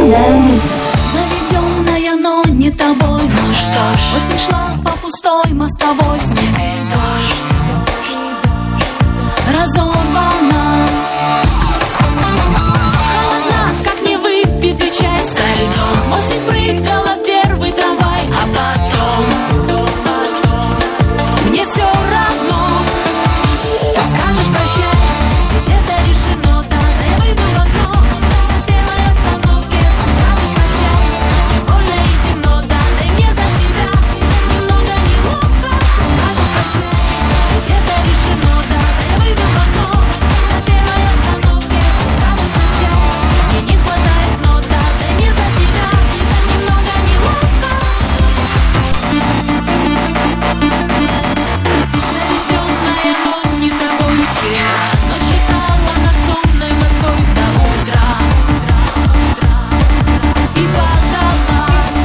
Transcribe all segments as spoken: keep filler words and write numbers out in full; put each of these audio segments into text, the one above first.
Заведенная, но не тобой. Ну что ж, осень шла по пустой мостовой. Снег и дождь, разорвана. Холодна, как не выпитый чай со льдом. Осень прыгала в первый трамвай, а потом мне все равно. Ты скажешь прощай, ведь это решено. Да, я выйду в окно на первой остановке. Ты скажешь прощай, мне больно и темно. Да, да и мне за тебя немного неловко. Ты скажешь прощай, ведь это решено. Да, да я выйду в окно на первой остановке. Ты скажешь прощай, мне не хватает нот. Да, да и мне за тебя немного неловко. Заведенная, но не тобой. Вчера ночь летала над сонной Москвой до утра, и падала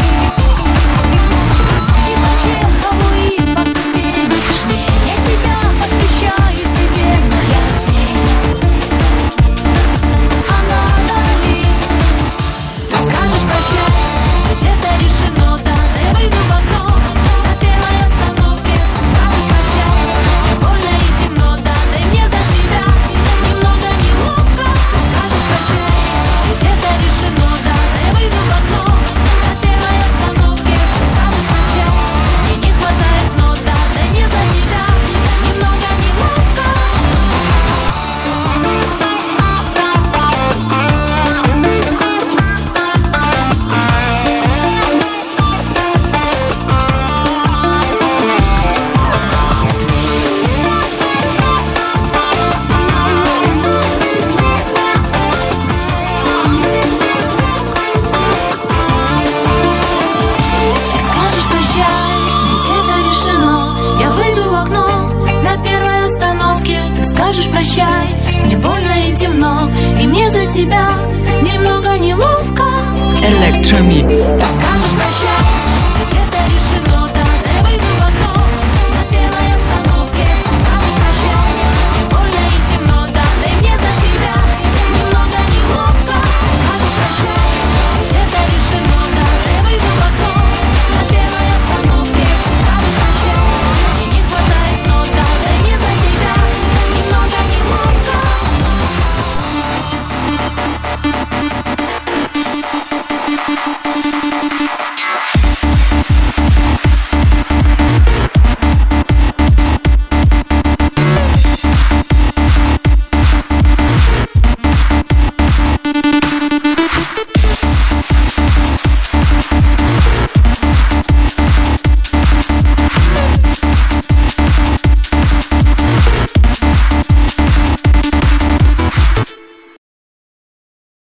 и по Чехову, и по ступеням. Я тебя посвящаю себе, но я с ней. А надо ли? Ты скажешь прощай, ведь это решено. Да, да я выйду в окно на первой остановке. Ты скажешь прощай, мне больно и темно. Да, да и мне за тебя немного неловко. Ты скажешь прощай, ведь это решено. Да, да я выйду в окно на первой остановке. Ты скажешь прощай, мне не хватает нот. Да, да и мне за тебя немного неловко. Ты скажешь прощай, ведь это решено. Я выйду в окно на первой остановке. Ты скажешь прощай, мне больно и темно, и мне за тебя немного неловко. Electromix. Ты скажешь